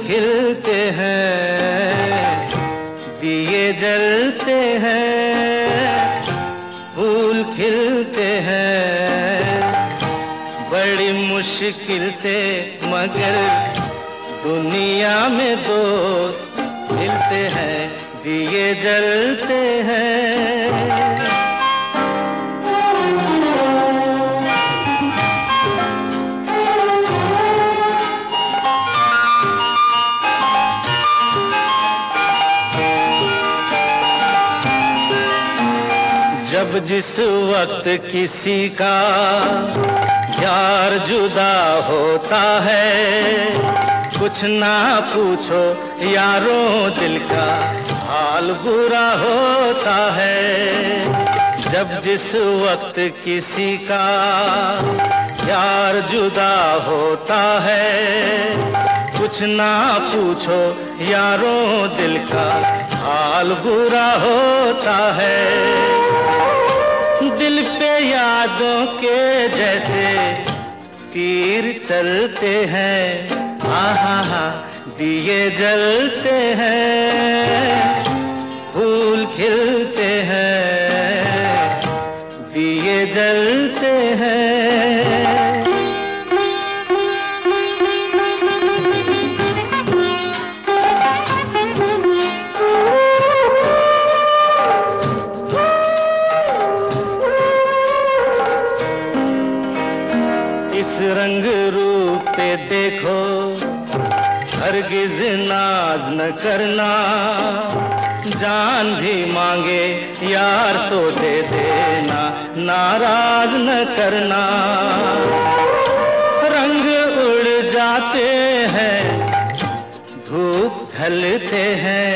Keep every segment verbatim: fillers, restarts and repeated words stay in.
खिलते हैं, दिए जलते हैं, फूल खिलते हैं, बड़ी मुश्किल से मगर दुनिया में दोस्त मिलते हैं, दिए जलते हैं। जब जिस वक्त किसी का यार जुदा होता है, कुछ ना पूछो यारों दिल का हाल बुरा होता है। जब जिस वक्त किसी का यार जुदा होता है, कुछ ना पूछो यारों दिल का हाल बुरा होता है। दिल पे यादों के जैसे तीर चलते हैं, हा हा हा दिए जलते हैं, फूल खिलते हैं, दिए जलते हैं। इस रंग रूप पे देखो, हरगिज नाज न करना, जान भी मांगे यार तो दे देना, नाराज न करना। रंग उड़ जाते हैं, धूप ढलते हैं,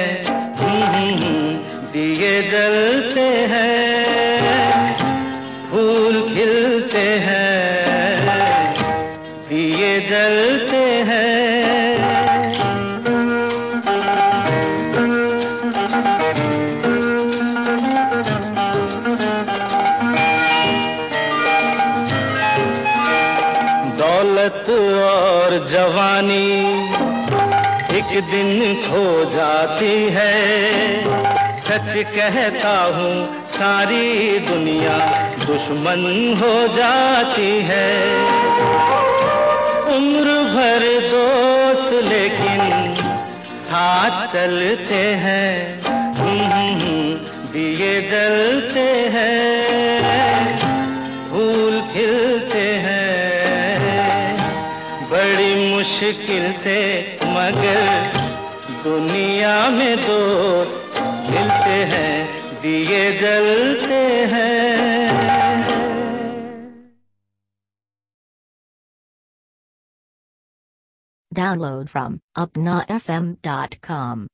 दिए जलते हैं, फूल खिलते हैं, दिए जलते हैं। दौलत और जवानी एक दिन खो जाती है, सच कहता हूँ सारी दुनिया दुश्मन हो जाती है। उम्र भर दोस्त लेकिन साथ चलते हैं, दिए जलते हैं, फूल खिलते हैं, बड़ी मुश्किल से मगर दुनिया में दोस्त मिलते हैं, दिए जलते हैं। Download from upna f m dot com.